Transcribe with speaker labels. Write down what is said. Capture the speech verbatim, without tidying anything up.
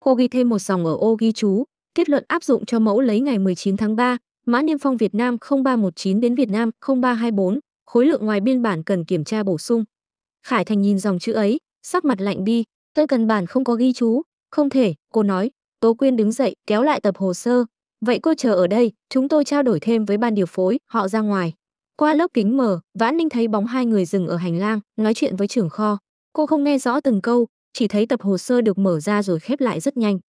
Speaker 1: Cô ghi thêm một dòng ở ô ghi chú, kết luận áp dụng cho mẫu lấy ngày mười chín tháng ba, mã niêm phong Việt Nam không ba một chín đến Việt Nam không ba hai bốn, khối lượng ngoài biên bản cần kiểm tra bổ sung. Khải Thành nhìn dòng chữ ấy, sắc mặt lạnh đi, tôi cần bản không có ghi chú. Không thể, cô nói. Tố Quyên đứng dậy, kéo lại tập hồ sơ. Vậy cô chờ ở đây, chúng tôi trao đổi thêm với ban điều phối. Họ ra ngoài. Qua lớp kính mờ, Vãn Ninh thấy bóng hai người dừng ở hành lang, nói chuyện với trưởng kho. Cô không nghe rõ từng câu, chỉ thấy tập hồ sơ được mở ra rồi khép lại rất nhanh.